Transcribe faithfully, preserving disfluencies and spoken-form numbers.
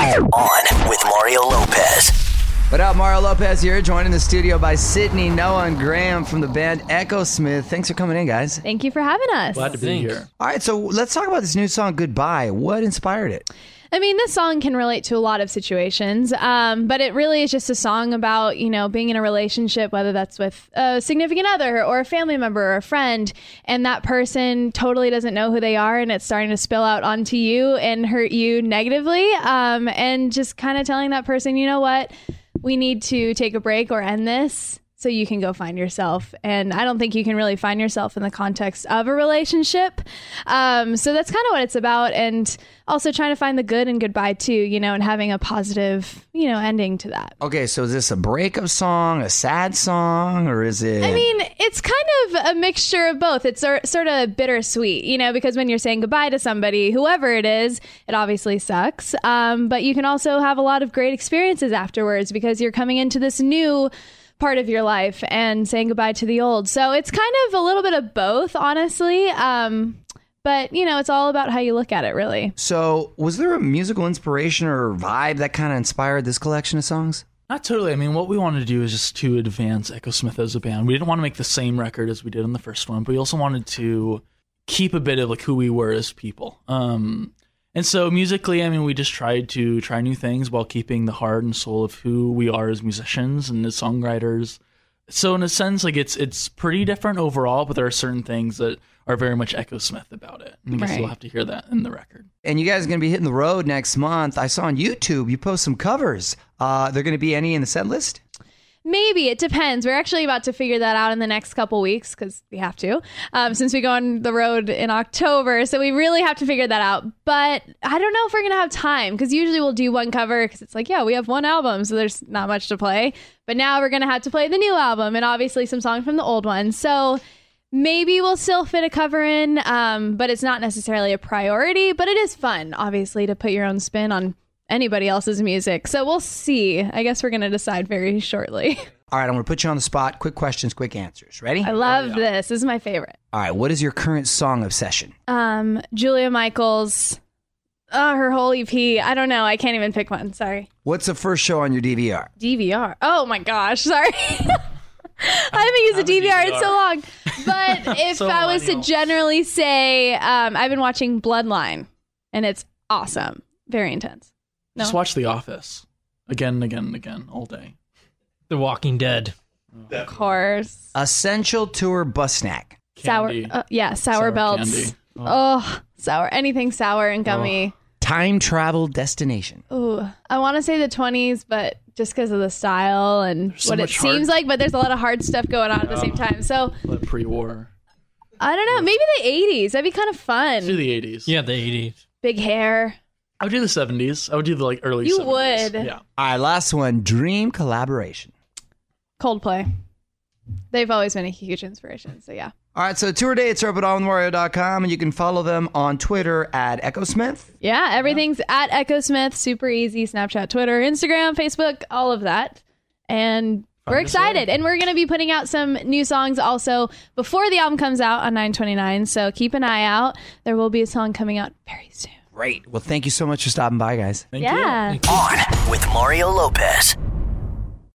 On with Mario Lopez. What up, Mario Lopez here, joined in the studio by Sydney, Noah, and Graham from the band Echosmith. Thanks for coming in, guys. Thank you for having us. Glad to be Thanks. here. All right, so let's talk about this new song, Goodbye. What inspired it? I mean, this song can relate to a lot of situations, um, but it really is just a song about, you know, being in a relationship, whether that's with a significant other or a family member or a friend, and that person totally doesn't know who they are, and it's starting to spill out onto you and hurt you negatively, um, and just kind of telling that person, you know what, we need to take a break or end this so you can go find yourself. And I don't think you can really find yourself in the context of a relationship. Um, so that's kind of what it's about. And also trying to find the good and goodbye too, you know, and having a positive, you know, ending to that. Okay, so is this a breakup song, a sad song, or is it... I mean, it's kind of a mixture of both. It's sor- sort of bittersweet, you know, because when you're saying goodbye to somebody, whoever it is, it obviously sucks. Um, but you can also have a lot of great experiences afterwards because you're coming into this new part of your life and saying goodbye to the old. So it's kind of a little bit of both, honestly. Um, but, you know, it's all about how you look at it, really. So was there a musical inspiration or vibe that kind of inspired this collection of songs? Not totally. I mean, what we wanted to do is just to advance Echosmith as a band. We didn't want to make the same record as we did on the first one, but we also wanted to keep a bit of like who we were as people. Um, and so musically, I mean, we just tried to try new things while keeping the heart and soul of who we are as musicians and as songwriters. So in a sense, like it's it's pretty different overall, but there are certain things that are very much Echosmith about it. And I guess Right. you'll have to hear that in the record. And you guys are going to be hitting the road next month. I saw on YouTube you post some covers. Uh, there going to be any in the set list? Maybe. It depends. We're actually about to figure that out in the next couple weeks because we have to, um, since we go on the road in October. So we really have to figure that out. But I don't know if we're going to have time because usually we'll do one cover because it's like, yeah, we have one album, so there's not much to play. But now we're going to have to play the new album and obviously some songs from the old one. So maybe we'll still fit a cover in, um, but it's not necessarily a priority. But it is fun, obviously, to put your own spin on anybody else's music. So we'll see. I guess we're going to decide very shortly. All right, I'm going to put you on the spot. Quick questions, quick answers. Ready? I love this. This is my favorite. All right, what is your current song obsession? Um, Julia Michaels, uh, her whole E P. I don't know. I can't even pick one. Sorry. What's the first show on your D V R? D V R. Oh my gosh. Sorry. I haven't used a D V R in so long. But if So I was to millennial. generally say, um, I've been watching Bloodline, and it's awesome. Very intense. No. Just watch The Office again and again and again all day. The Walking Dead. Of course. Essential tour bus snack. Candy. Sour. Uh, yeah, sour, Sour belts. candy. Oh. sour. Anything sour and gummy. Time travel destination. Ooh, I want to say the twenties, but just because of the style and so what it much hard- seems like, but there's a lot of hard stuff going on at the same time. So Like pre-war. I don't know, maybe the eighties. That'd be kind of fun. Do the eighties. Yeah, the eighties. Big hair. I would do the seventies. I would do the like early You seventies. would. Yeah. All right, last one. Dream collaboration. Coldplay. They've always been a huge inspiration. So yeah. All right, so tour dates are up at all in mario dot com, and you can follow them on Twitter at Echosmith. Yeah, everything's at Echosmith. Super easy. Snapchat, Twitter, Instagram, Facebook, all of that. And Find we're us there. excited. And we're going to be putting out some new songs also before the album comes out on nine twenty-nine. So keep an eye out. There will be a song coming out very soon. Great. Well, thank you so much for stopping by, guys. Thank you. Yeah. On with Mario Lopez.